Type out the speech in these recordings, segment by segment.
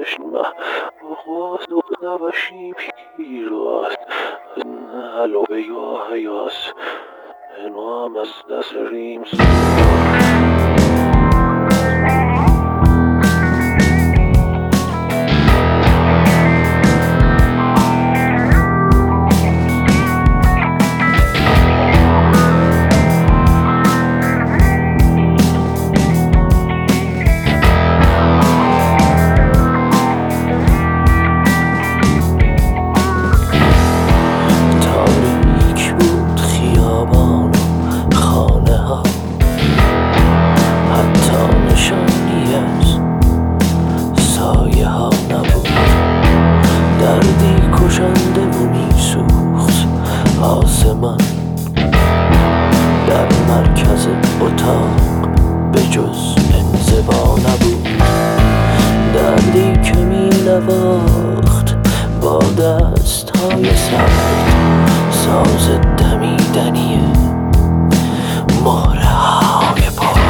نشمع وخواست دختوشی پیراست هلو بیا هیاس نام از دست ریم کشنده و میسوخت آسمان در مرکز اتاق به جز انزوا نبود. دردی که می نواخت با دستهای سرد ساز دمیدنی مهره های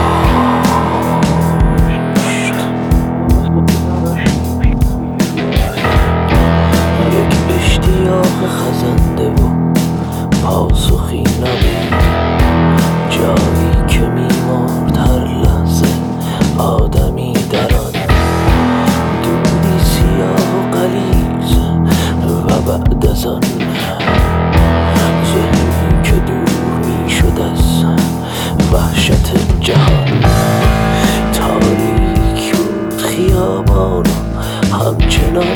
خزنده و پاسخی نبود. جایی که می‌مرد هر لحظه آدمی در آن، دودی سیاه و غلیظ و بعد از آن ذهنی که دور می‌شد از وحشت جهان. تاریک بود خیابان و همچنان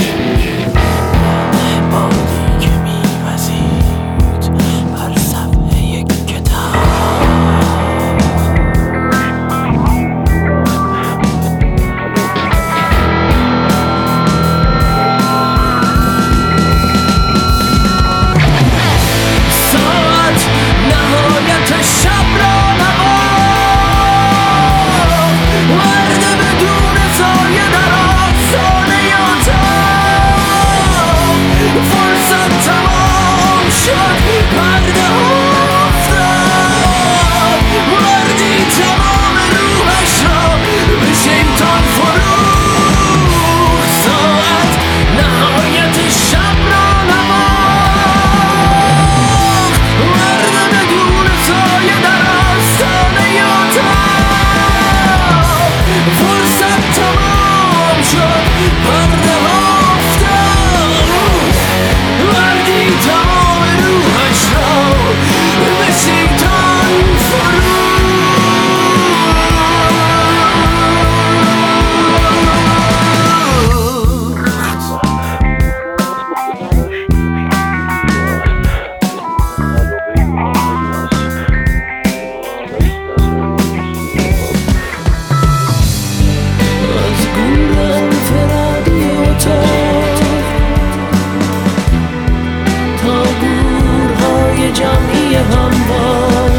جمعی هموار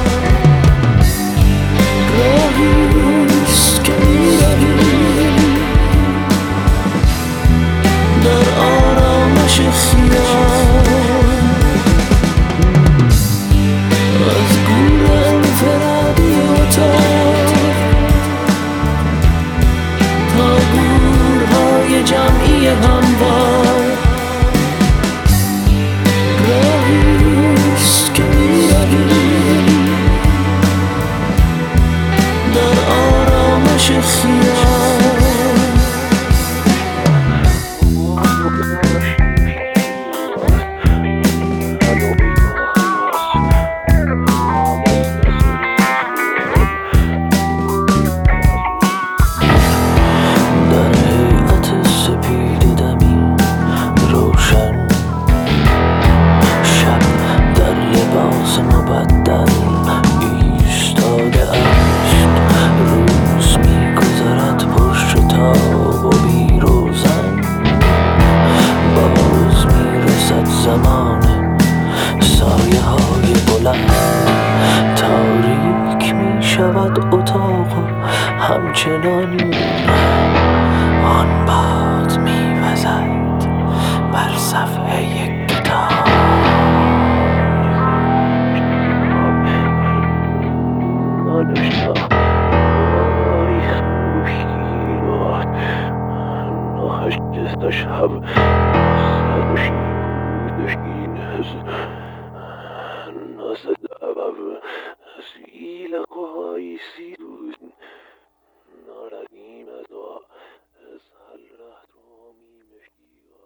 راهیست که میروی در آرامش خیال. از گور انفرادی اتاق تا گورهای جمعی هموار در آرامش خیال. در هیئت سپید دمی روشن شب در لباس مبدل ایستاده است. روز می‌گذرد پرشتاب و بیروزن، باز میرسد زمان سایه های بلند. تاریک میشود اتاق و همچنان آن باد میوزد بر صفحه یک کتاب. شب سرشین از ناز دعوب سیل قایسی